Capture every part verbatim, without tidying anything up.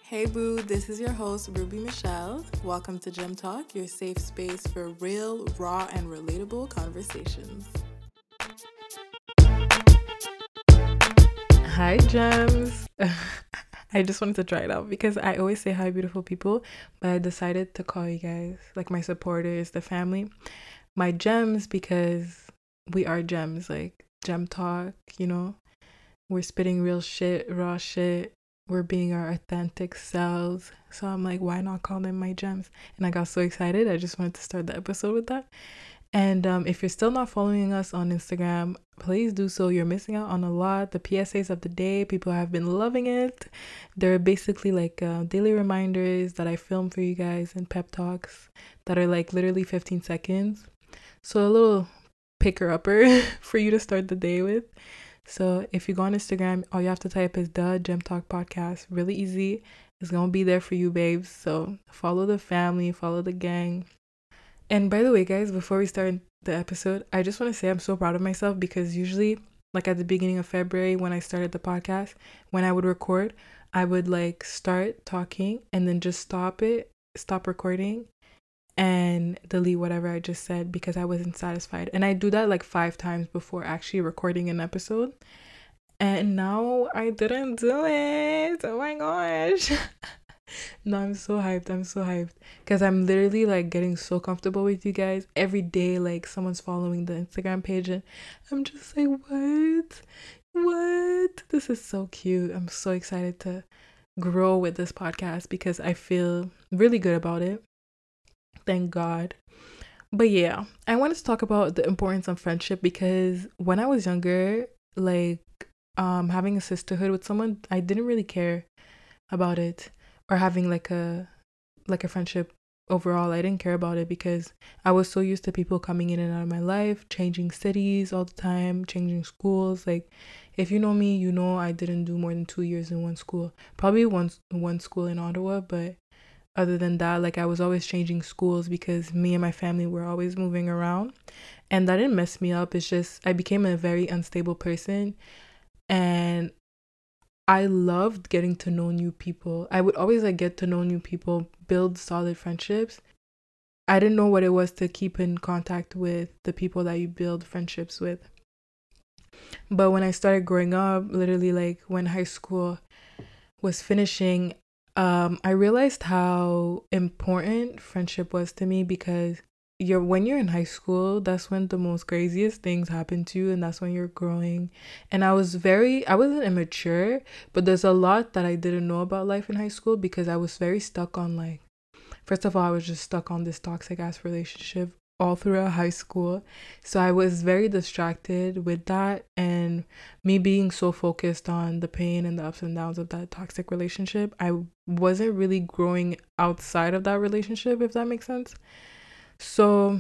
Hey boo, this is your host Ruby Michelle. Welcome to Gem Talk, your safe space for real, raw, and relatable conversations. Hi gems. I just wanted to try it out because I always say hi beautiful people, but I decided to call you guys like my supporters, the family, my gems, because we are gems, like Gem Talk, you know. We're spitting real shit, raw shit. We're being our authentic selves. So I'm like, why not call them my gems? And I got so excited. I just wanted to start the episode with that. And um, if you're still not following us on Instagram, please do so. You're missing out on a lot. The P S As of the day, people have been loving it. They're basically like uh, daily reminders that I film for you guys and pep talks that are like literally fifteen seconds. So a little picker upper for you to start the day with. So if you go on Instagram, all you have to type is the Gem Talk Podcast. Really easy. It's gonna be there for you, babes. So follow the family, follow the gang. And by the way, guys, before we start the episode, I just want to say I'm so proud of myself because usually, like at the beginning of February when I started the podcast, when I would record, I would like start talking and then just stop it, stop recording and delete whatever I just said because I wasn't satisfied. And I do that like five times before actually recording an episode. And now I didn't do it. Oh my gosh. No, I'm so hyped. I'm so hyped. Because I'm literally like getting so comfortable with you guys. Every day, like someone's following the Instagram page and I'm just like, what? What? This is so cute. I'm so excited to grow with this podcast because I feel really good about it. Thank God. But yeah, I wanted to talk about the importance of friendship because when I was younger, like um having a sisterhood with someone, I didn't really care about it, or having like a like a friendship overall. I didn't care about it because I was so used to people coming in and out of my life, changing cities all the time, changing schools. Like if you know me, you know I didn't do more than two years in one school. Probably one one school in Ottawa, but other than that, like I was always changing schools because me and my family were always moving around, and that didn't mess me up. It's just I became a very unstable person, and I loved getting to know new people. I would always like get to know new people, build solid friendships. I didn't know what it was to keep in contact with the people that you build friendships with. But when I started growing up, literally like when high school was finishing, um, I realized how important friendship was to me because you're when you're in high school, that's when the most craziest things happen to you, and that's when you're growing. And I was very, I wasn't immature, but there's a lot that I didn't know about life in high school because I was very stuck on like, first of all, I was just stuck on this toxic ass relationship all throughout high school. So I was very distracted with that, and me being so focused on the pain and the ups and downs of that toxic relationship, I wasn't really growing outside of that relationship, if that makes sense. So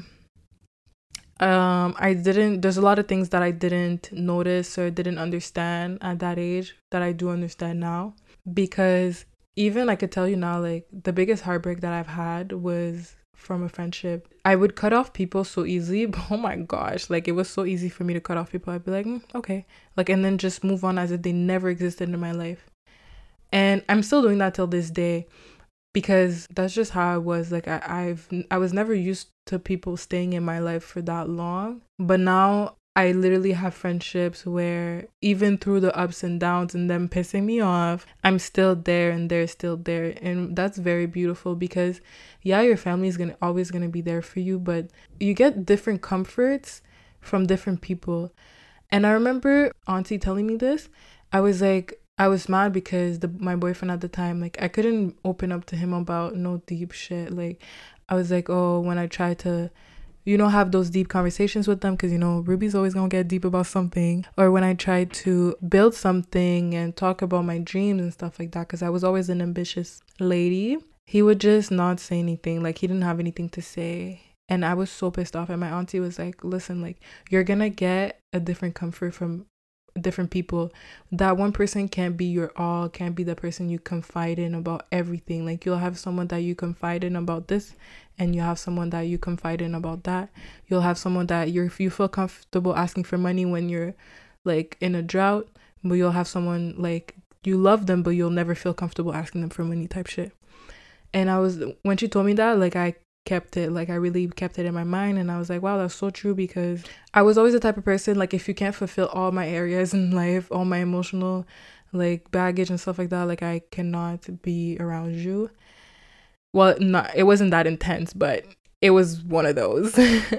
um I didn't there's a lot of things that I didn't notice or didn't understand at that age that I do understand now, because even I could tell you now, like the biggest heartbreak that I've had was from a friendship. I would cut off people so easily, but oh my gosh, like it was so easy for me to cut off people. I'd be like, mm, okay, like, and then just move on as if they never existed in my life. And I'm still doing that till this day because that's just how I was. Like I, I've I was never used to people staying in my life for that long, but now I literally have friendships where even through the ups and downs and them pissing me off, I'm still there and they're still there. And that's very beautiful because yeah, your family is gonna always gonna be there for you, but you get different comforts from different people. And I remember Auntie telling me this. I was like, I was mad because the my boyfriend at the time, like I couldn't open up to him about no deep shit. Like I was like, oh, when I tried to, you know, have those deep conversations with them, because, you know, Ruby's always gonna get deep about something. Or when I tried to build something and talk about my dreams and stuff like that, because I was always an ambitious lady, he would just not say anything. Like he didn't have anything to say. And I was so pissed off. And my auntie was like, listen, like you're gonna get a different comfort from different people. That one person can't be your all, can't be the person you confide in about everything. Like you'll have someone that you confide in about this, and you have someone that you confide in about that. You'll have someone that you're you feel comfortable asking for money when you're like in a drought, but you'll have someone like you love them, but you'll never feel comfortable asking them for money type shit. And I was, when she told me that, like, I kept it, like, I really kept it in my mind. And I was like, wow, that's so true, because I was always the type of person, like, if you can't fulfill all my areas in life, all my emotional, like, baggage and stuff like that, like, I cannot be around you. Well, not, it wasn't that intense, but it was one of those.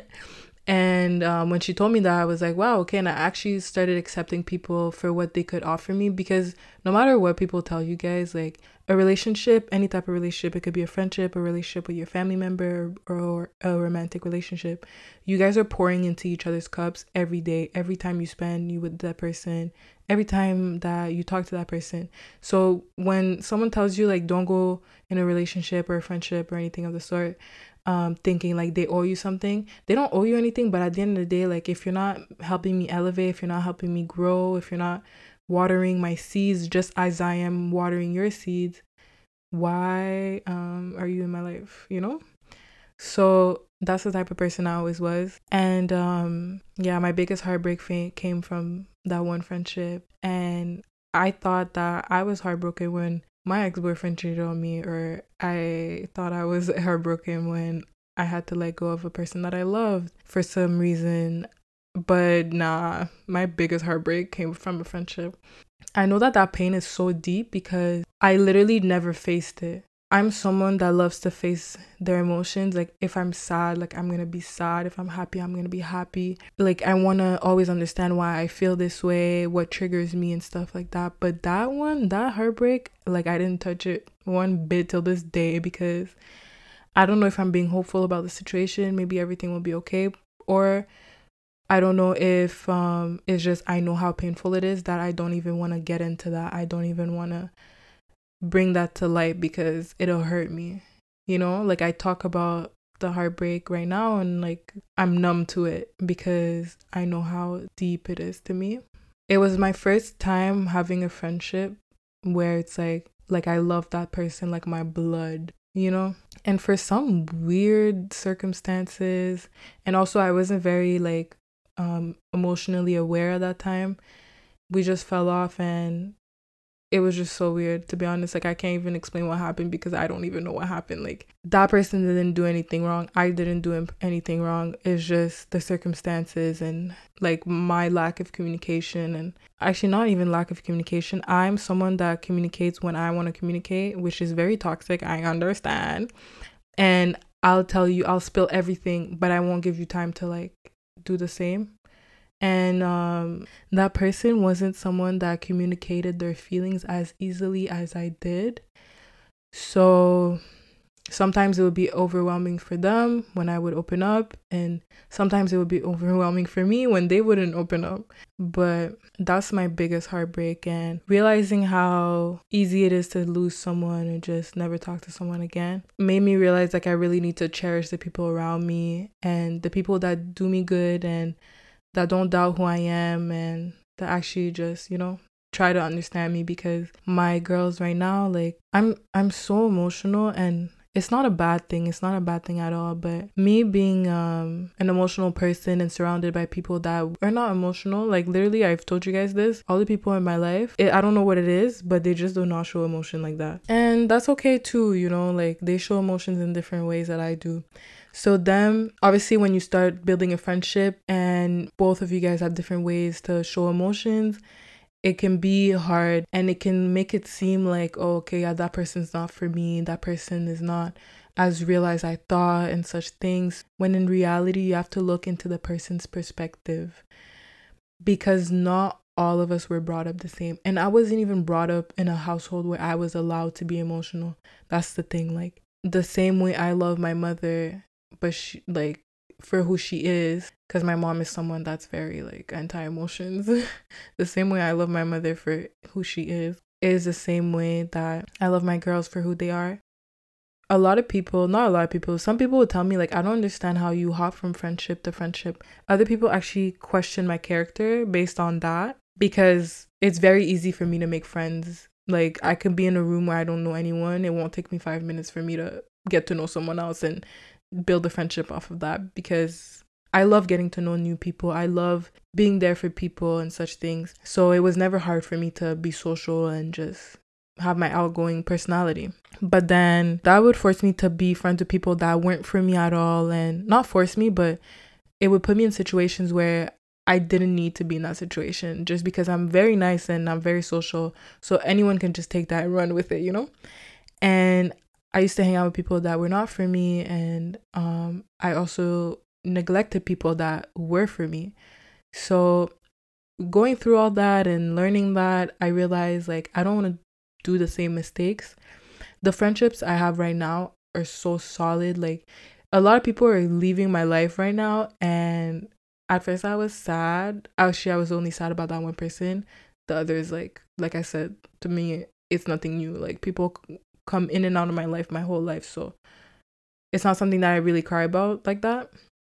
And um, when she told me that, I was like, wow, okay. And I actually started accepting people for what they could offer me, because no matter what people tell you guys, like, a relationship, any type of relationship, it could be a friendship, a relationship with your family member, or, or a romantic relationship. You guys are pouring into each other's cups every day, every time you spend you with that person, every time that you talk to that person. So when someone tells you, like, don't go in a relationship or a friendship or anything of the sort, um thinking like they owe you something, they don't owe you anything. But at the end of the day, like, if you're not helping me elevate, if you're not helping me grow, if you're not watering my seeds just as I am watering your seeds, why um are you in my life, you know? So that's the type of person I always was. And um yeah, my biggest heartbreak fa- came from that one friendship. And I thought that I was heartbroken when my ex-boyfriend cheated on me, or I thought I was heartbroken when I had to let go of a person that I loved for some reason. But nah, my biggest heartbreak came from a friendship. I know that that pain is so deep because I literally never faced it. I'm someone that loves to face their emotions. Like, if I'm sad, like, I'm gonna be sad. If I'm happy, I'm gonna be happy. Like, I wanna always understand why I feel this way, what triggers me and stuff like that. But that one, that heartbreak, like, I didn't touch it one bit till this day, because I don't know if I'm being hopeful about the situation. Maybe everything will be okay. Or I don't know if um it's just I know how painful it is that I don't even want to get into that. I don't even want to bring that to light because it'll hurt me. You know, like, I talk about the heartbreak right now and, like, I'm numb to it because I know how deep it is to me. It was my first time having a friendship where it's like like I love that person like my blood, you know? And for some weird circumstances, and also I wasn't very, like, um emotionally aware at that time, we just fell off. And it was just so weird, to be honest. Like, I can't even explain what happened because I don't even know what happened. Like, that person didn't do anything wrong. I didn't do anything wrong. It's just the circumstances and, like, my lack of communication. And actually, not even lack of communication. I'm someone that communicates when I want to communicate, which is very toxic. I understand. And I'll tell you, I'll spill everything, but I won't give you time to, like, do the same. And um that person wasn't someone that communicated their feelings as easily as I did. So sometimes it would be overwhelming for them when I would open up, and sometimes it would be overwhelming for me when they wouldn't open up. But that's my biggest heartbreak, and realizing how easy it is to lose someone and just never talk to someone again made me realize, like, I really need to cherish the people around me and the people that do me good and that don't doubt who I am, and that actually just, you know, try to understand me. Because my girls right now, like, I'm I'm so emotional, and it's not a bad thing. It's not a bad thing at all. But me being um an emotional person and surrounded by people that are not emotional, like, literally, I've told you guys this, all the people in my life, it, I don't know what it is, but they just do not show emotion like that. And that's okay too, you know, like, they show emotions in different ways that I do. So them, obviously, when you start building a friendship and both of you guys have different ways to show emotions, it can be hard, and it can make it seem like, oh, okay, yeah, that person's not for me. That person is not as real as I thought and such things. When in reality, you have to look into the person's perspective, because not all of us were brought up the same. And I wasn't even brought up in a household where I was allowed to be emotional. That's the thing. Like, the same way I love my mother, but she, like, for who she is, because my mom is someone that's very, like, anti-emotions. The same way I love my mother for who she is is the same way that I love my girls for who they are. A lot of people, not a lot of people, some people would tell me, like, I don't understand how you hop from friendship to friendship. Other people actually question my character based on that, because it's very easy for me to make friends. Like, I can be in a room where I don't know anyone. It won't take me five minutes for me to get to know someone else and build a friendship off of that, because I love getting to know new people. I love being there for people and such things. So it was never hard for me to be social and just have my outgoing personality. But then that would force me to be friends with people that weren't for me at all. And not force me, but it would put me in situations where I didn't need to be in that situation just because I'm very nice and I'm very social. So anyone can just take that and run with it, you know? And I used to hang out with people that were not for me. And um, I also neglected people that were for me. So going through all that and learning that, I realized like I don't want to do the same mistakes. The friendships I have right now are so solid. Like a lot of people are leaving my life right now, and at first I was sad. Actually, I was only sad about that one person. The others, like like I said, to me, it's nothing new. Like people c- come in and out of my life my whole life, so it's not something that I really cry about like that.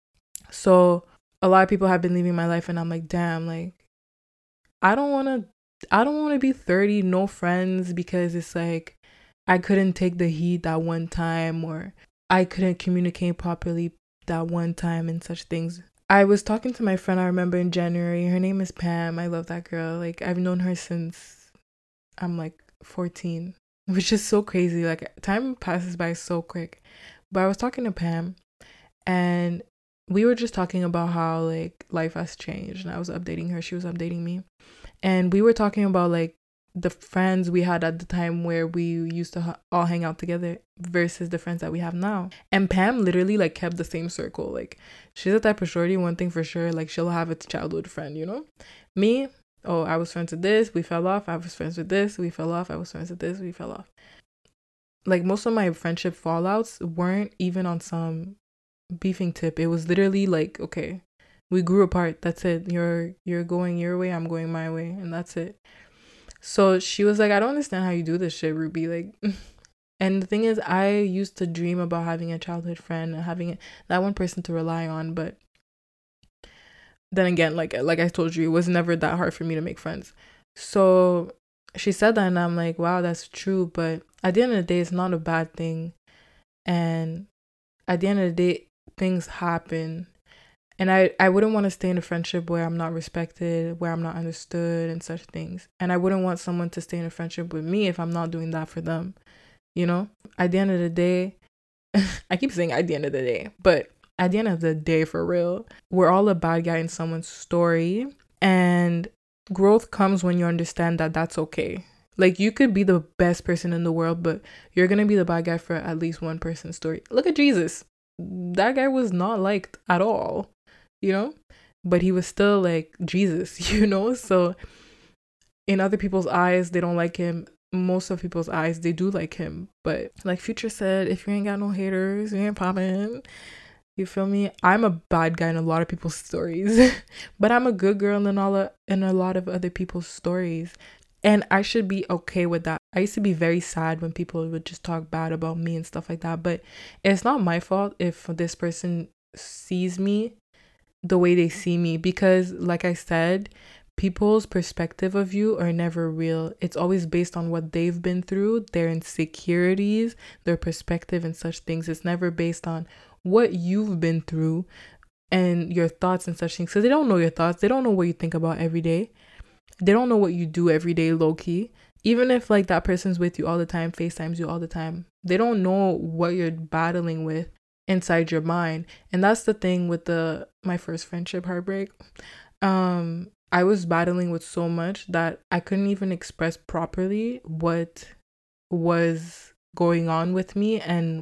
So a lot of people have been leaving my life, and I'm like, damn, like I don't want to. I don't want to be thirty, no friends, because it's like I couldn't take the heat that one time, or I couldn't communicate properly that one time and such things. I was talking to my friend, I remember in January. Her name is Pam. I love that girl. Like, I've known her since I'm like fourteen, which is so crazy. Like, time passes by so quick. But I was talking to Pam, and we were just talking about how like life has changed. And I was updating her, she was updating me. And we were talking about like the friends we had at the time where we used to ha- all hang out together versus the friends that we have now. And Pam literally like kept the same circle. Like she's the type of shorty, one thing for sure, like she'll have a childhood friend, you know? Me, oh, I was friends with this, we fell off. I was friends with this, we fell off. I was friends with this, we fell off. Like most of my friendship fallouts weren't even on some beefing tip. It was literally like, okay, we grew apart. That's it. You're you're going your way, I'm going my way, and that's it. So she was like, I don't understand how you do this shit, Ruby. Like, and the thing is, I used to dream about having a childhood friend and having that one person to rely on. But then again, like like I told you, it was never that hard for me to make friends. So she said that, and I'm like, wow, that's true. But at the end of the day, it's not a bad thing. And at the end of the day, things happen. And I, I wouldn't want to stay in a friendship where I'm not respected, where I'm not understood and such things. And I wouldn't want someone to stay in a friendship with me if I'm not doing that for them. You know, at the end of the day, I keep saying at the end of the day, but at the end of the day, for real, we're all a bad guy in someone's story. And growth comes when you understand that that's okay. Like you could be the best person in the world, but you're going to be the bad guy for at least one person's story. Look at Jesus. That guy was not liked at all, you know, but he was still like Jesus, you know? So in other people's eyes, they don't like him. Most of people's eyes, they do like him. But like Future said, if you ain't got no haters, you ain't popping. You feel me? I'm a bad guy in a lot of people's stories, but I'm a good girl in all of, in a lot of other people's stories. And I should be okay with that. I used to be very sad when people would just talk bad about me and stuff like that. But it's not my fault if this person sees me the way they see me, because like I said, people's perspective of you are never real. It's always based on what they've been through, their insecurities, their perspective and such things. It's never based on what you've been through and your thoughts and such things. So they don't know your thoughts. They don't know what you think about every day. They don't know what you do every day, low key. Even if like that person's with you all the time, FaceTimes you all the time, they don't know what you're battling with inside your mind. And that's the thing with the my first friendship heartbreak. Um, I was battling with so much that I couldn't even express properly what was going on with me and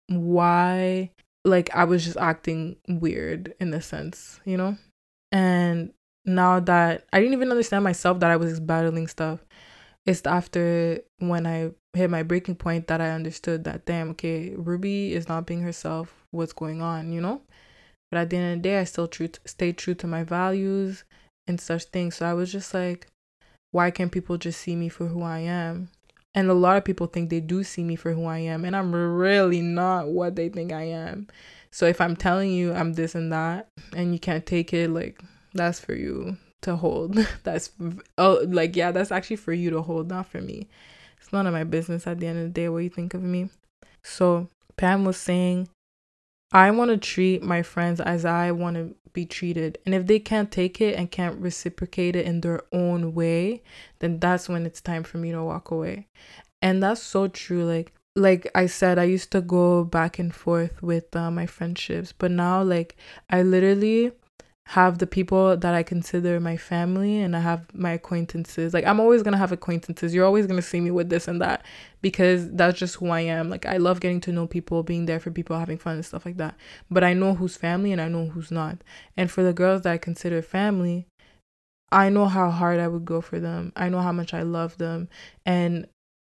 why, like, I was just acting weird in a sense, you know? And now that I didn't even understand myself that I was battling stuff, it's after when I hit my breaking point that I understood that, damn, okay, Ruby is not being herself. What's going on, you know? But at the end of the day, I still true to, stay true to my values and such things. So I was just like, why can't people just see me for who I am? And a lot of people think they do see me for who I am, and I'm really not what they think I am. So if I'm telling you I'm this and that, and you can't take it, like, that's for you to hold. That's, oh, like, yeah, that's actually for you to hold, not for me. It's none of my business at the end of the day what you think of me. So Pam was saying, I want to treat my friends as I want to be treated. And if they can't take it and can't reciprocate it in their own way, then that's when it's time for me to walk away. And that's so true. Like like I said, I used to go back and forth with uh, my friendships, but now like I literally have the people that I consider my family, and I have my acquaintances. Like I'm always gonna have acquaintances. You're always gonna see me with this and that because that's just who I am. Like I love getting to know people, being there for people, having fun and stuff like that. But I know who's family and I know who's not. And for the girls that I consider family, I know how hard I would go for them. I know how much I love them. And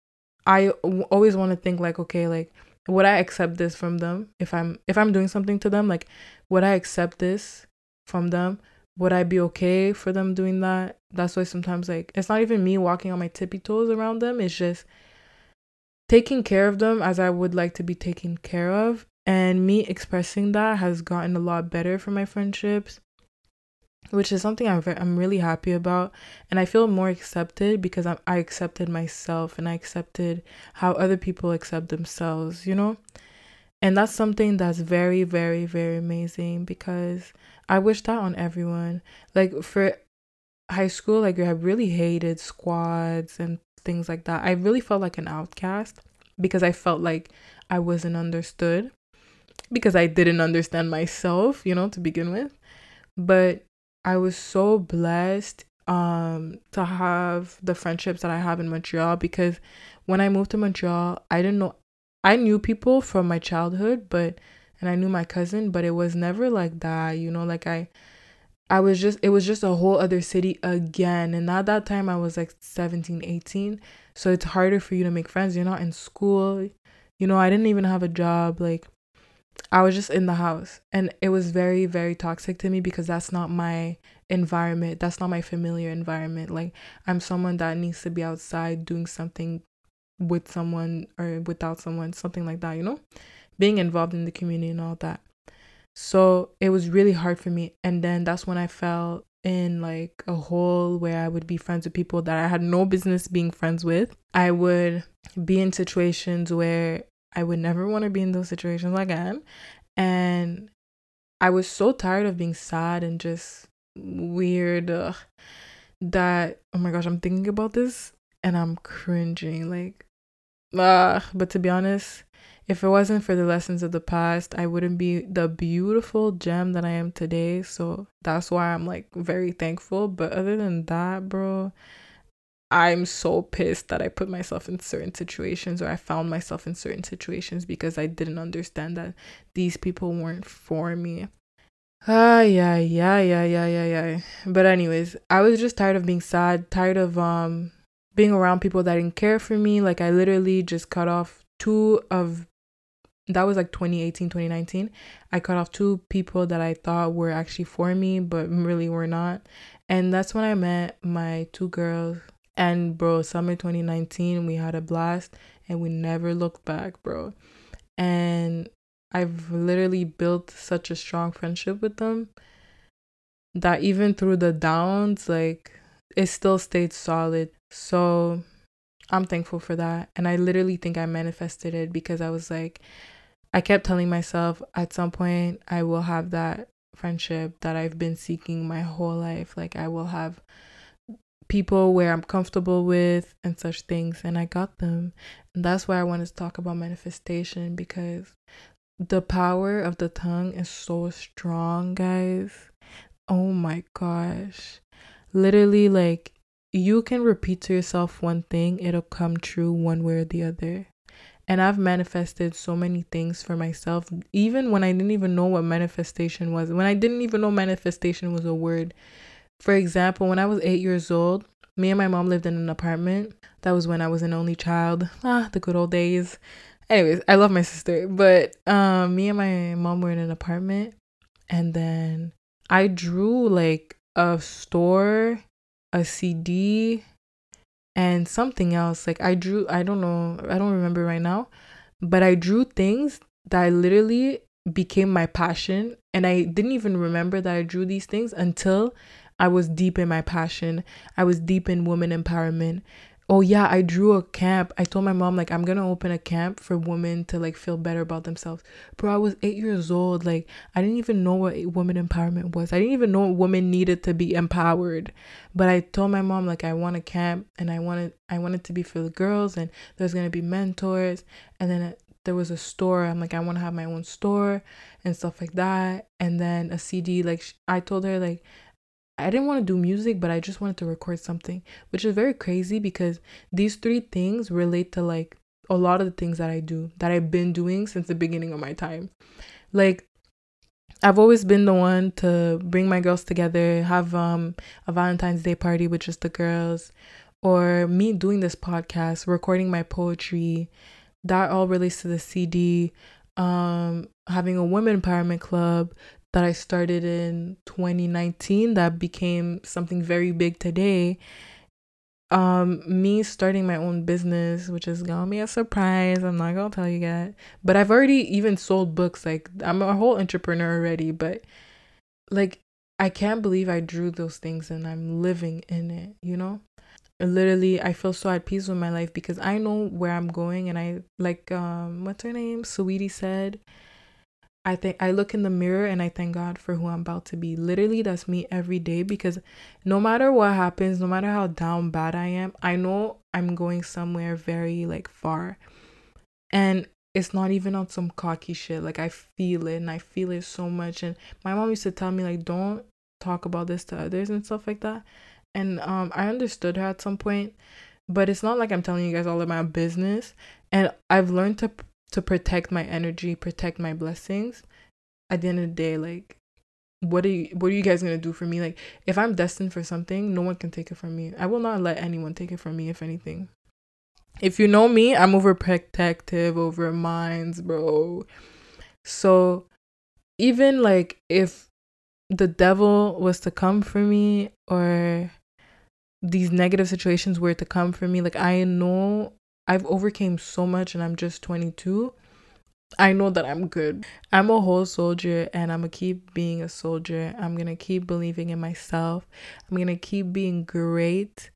I w- always want to think like, okay, like would I accept this from them if I'm if I'm doing something to them? Like, would I accept this from them? Would I be okay for them doing that? That's why sometimes like it's not even me walking on my tippy toes around them. It's just taking care of them as I would like to be taken care of. And me expressing that has gotten a lot better for my friendships, which is something I'm ve- I'm really happy about, and I feel more accepted because I I accepted myself and I accepted how other people accept themselves, you know? And that's something that's very very very amazing because I wish that on everyone. Like for high school, like I really hated squads and things like that. I really felt like an outcast because I felt like I wasn't understood because I didn't understand myself, you know, to begin with. But I was so blessed um to have the friendships that I have in Montreal because when I moved to Montreal, I didn't know I knew people from my childhood, but and I knew my cousin, but it was never like that, you know, like I I was just it was just a whole other city again. And at that time I was like seventeen, eighteen. So it's harder for you to make friends. You're not in school. You know, I didn't even have a job. Like I was just in the house, and it was very very toxic to me because that's not my environment. That's not my familiar environment. Like I'm someone that needs to be outside doing something with someone or without someone, something like that, you know? Being involved in the community and all that. So, it was really hard for me, and then that's when I fell in like a hole where I would be friends with people that I had no business being friends with. I would be in situations where I would never want to be in those situations again. And I was so tired of being sad and just weird ugh, that, oh my gosh, I'm thinking about this and I'm cringing. Like, uh, but to be honest, if it wasn't for the lessons of the past, I wouldn't be the beautiful gem that I am today. So that's why I'm like very thankful. But other than that, bro, I'm so pissed that I put myself in certain situations or I found myself in certain situations because I didn't understand that these people weren't for me. Ah, yeah, yeah, yeah, yeah, yeah, yeah. But anyways, I was just tired of being sad, tired of um being around people that didn't care for me. Like I literally just cut off two of that was like twenty eighteen, twenty nineteen. I cut off two people that I thought were actually for me, but really were not. And that's when I met my two girls. And bro, summer twenty nineteen, we had a blast and we never looked back, bro. And I've literally built such a strong friendship with them that even through the downs, like it still stayed solid. So I'm thankful for that. And I literally think I manifested it because I was like, I kept telling myself at some point I will have that friendship that I've been seeking my whole life. Like I will have people where I'm comfortable with and such things. And I got them. And that's why I wanted to talk about manifestation because the power of the tongue is so strong, guys. Oh my gosh. Literally, like, you can repeat to yourself one thing, it'll come true one way or the other. And I've manifested so many things for myself, even when I didn't even know what manifestation was, when I didn't even know manifestation was a word. For example, when I was eight years old, me and my mom lived in an apartment. That was when I was an only child. Ah, the good old days. Anyways, I love my sister, but um, me and my mom were in an apartment, and then I drew like a store, a C D, and something else. Like I drew, I don't know, I don't remember right now, but I drew things that literally became my passion, and I didn't even remember that I drew these things until I was deep in my passion. I was deep in women empowerment. Oh yeah, I drew a camp. I told my mom like I'm gonna open a camp for women to like feel better about themselves. Bro, I was eight years old. Like I didn't even know what women empowerment was. I didn't even know women needed to be empowered. But I told my mom like I want a camp and I wanted I wanted to be for the girls and there's gonna be mentors and then it, there was a store. I'm like I want to have my own store and stuff like that. And then a C D. Like sh- I told her like I didn't want to do music, but I just wanted to record something, which is very crazy because these three things relate to like a lot of the things that I do, that I've been doing since the beginning of my time. Like I've always been the one to bring my girls together, have um a Valentine's Day party with just the girls, or me doing this podcast, recording my poetry. That all relates to the C D. Um, having a women empowerment club that I started in twenty nineteen that became something very big today. Um, me starting my own business, which is gonna be a surprise. I'm not gonna tell you that. But I've already even sold books. Like I'm a whole entrepreneur already, but like I can't believe I drew those things and I'm living in it, you know? Literally I feel so at peace with my life because I know where I'm going and I like um what's her name? Sweetie said, I think I look in the mirror and I thank God for who I'm about to be. Literally that's me every day because no matter what happens, no matter how down bad I am, I know I'm going somewhere very like far. And it's not even on some cocky shit. Like I feel it and I feel it so much. And my mom used to tell me like don't talk about this to others and stuff like that. And um I understood her at some point, but it's not like I'm telling you guys all of my business. And I've learned to to protect my energy, protect my blessings. At the end of the day, like what are you what are you guys gonna do for me? Like if I'm destined for something, no one can take it from me. I will not let anyone take it from me, if anything. If you know me, I'm overprotective over minds, bro. So even like if the devil was to come for me or these negative situations were to come for me, like I know I've overcame so much and I'm just twenty-two. I know that I'm good. I'm a whole soldier and I'm gonna keep being a soldier. I'm gonna keep believing in myself. I'm gonna keep being great.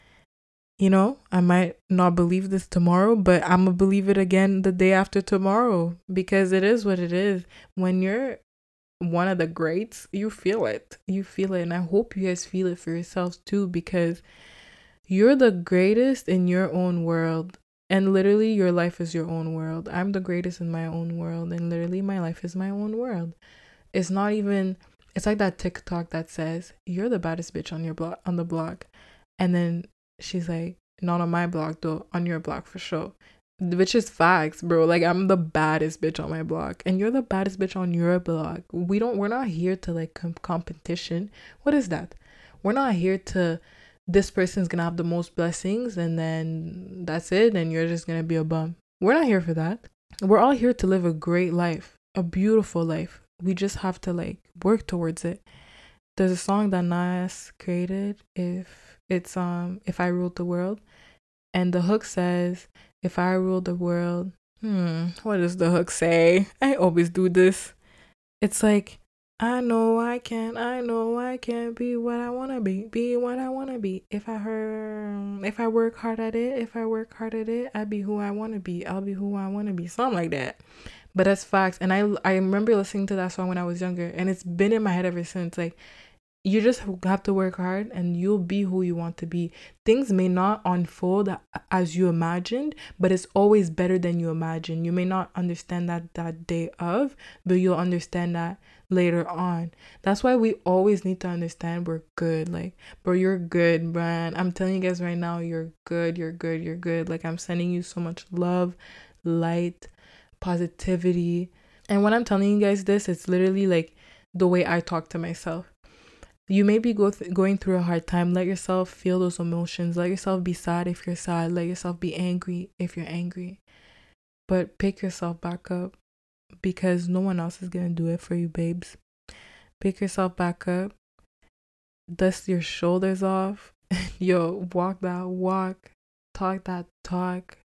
You know, I might not believe this tomorrow, but I'm gonna believe it again the day after tomorrow because it is what it is. When you're one of the greats, you feel it. You feel it. And I hope you guys feel it for yourselves too because you're the greatest in your own world. And literally, your life is your own world. I'm the greatest in my own world. And literally, my life is my own world. It's not even, it's like that TikTok that says, you're the baddest bitch on your block, on the block. And then she's like, not on my block, though, on your block for sure. Which is facts, bro. Like, I'm the baddest bitch on my block. And you're the baddest bitch on your block. We don't, we're not here to like com- competition. What is that? We're not here to this person's gonna have the most blessings and then that's it and you're just gonna be a bum. We're not here for that. We're all here to live a great life, a beautiful life. We just have to like work towards it. There's a song that Nas created, if it's um if I ruled the world, and the hook says, if I ruled the world, hmm what does the hook say? I always do this. It's like, I know I can, I know I can be what I wanna be, be what I wanna be. If I heard, if I work hard at it, if I work hard at it, I'll be who I wanna be. I'll be who I wanna be. Something like that. But that's facts. And I, I remember listening to that song when I was younger, and it's been in my head ever since. Like, you just have to work hard and you'll be who you want to be. Things may not unfold as you imagined, but it's always better than you imagine. You may not understand that that day of, but you'll understand that later on. That's why we always need to understand we're good. Like, bro, you're good, man. I'm telling you guys right now, you're good, you're good, you're good. Like, I'm sending you so much love, light, positivity. And when I'm telling you guys this, it's literally like the way I talk to myself. You may be go th- going through a hard time. Let yourself feel those emotions. Let yourself be sad if you're sad. Let yourself be angry if you're angry. But pick yourself back up because no one else is going to do it for you, babes. Pick yourself back up. Dust your shoulders off. Yo, walk that walk. Talk that talk.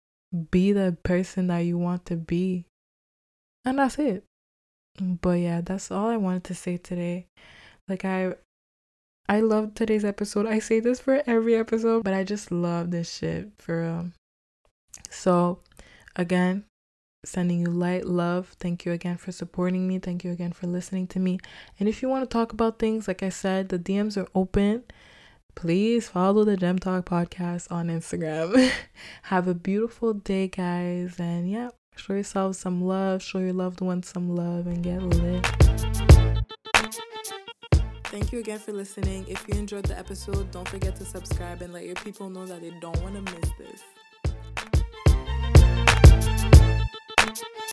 Be the person that you want to be. And that's it. But yeah, that's all I wanted to say today. Like I I love today's episode. I say this for every episode, but I just love this shit for real. So again, sending you light love. Thank you again for supporting me. Thank you again for listening to me. And if you want to talk about things, like I said, the D Ms are open. Please follow the Gem Talk podcast on Instagram. Have a beautiful day, guys. And yeah, show yourselves some love. Show your loved ones some love and get lit. Thank you again for listening. If you enjoyed the episode, don't forget to subscribe and let your people know that they don't want to miss this.